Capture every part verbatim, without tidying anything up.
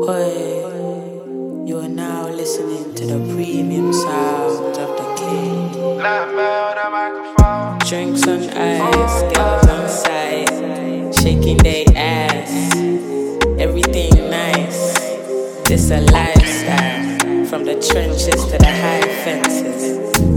Oi, you are now listening to the premium sounds of the king. Drinks on ice, girls on side, shaking their ass, everything nice. This a lifestyle, from the trenches to the high fences.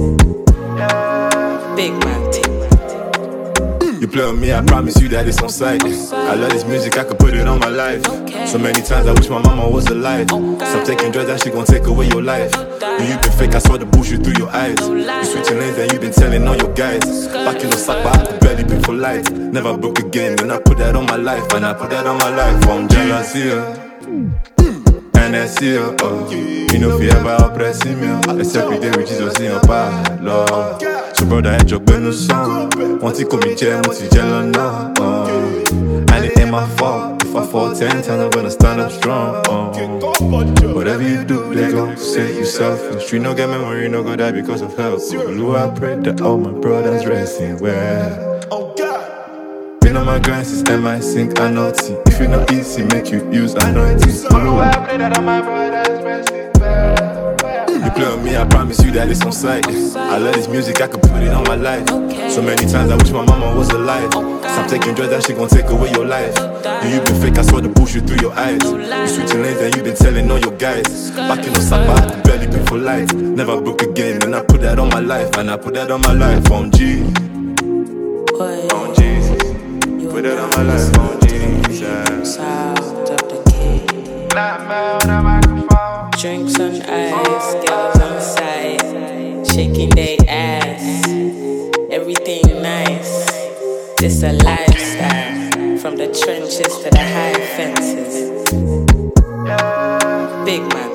Big man thing. You play with me, I promise you that it's on sight. I love this music, I could put it on my life. So many times I wish my mama was alive. Stop taking drugs, that shit gon' take away your life. And you been fake, I saw the bullshit through your eyes. You switching lanes and you been telling all your guys. Back in the sack, but I could barely pay for life. Never broke again, then I put that on my life. And I put that on my life from jealousy. And I see you, oh. You know if you ever oppressing me, it's every day with Jesus in your part, Lord. So brother, I joke when no song. Want to call me jam, want to gel on now. And it ain't my fault. If I fall ten times, I'm gonna stand up strong. Oh. Whatever you do, they gon' say you selfish. You no get memory, no go die because of health. Lord, I pray that all my brothers resting well. Been on my grind since M I sink, I know T. If you not easy, make you use anointing. Lord, I pray that all my brothers resting well. You play with me, I promise you that it's on sight. I love this music, I could put it on my life. So many times I wish my mama was alive. Stop taking drugs, that shit gon' take away your life. And you been fake, I saw the bullshit through your eyes. You switching lanes and you been telling all your guys. Back in the sack, but I could barely pay for life. Never broke again, and I put that on my life. And I put that on my life on G. On Jesus. Put that on my life on Jesus. Sounds of the king. Drinks on ice, girls on side, shaking their ass, everything nice. This a lifestyle, from the trenches to the high fences. Big man.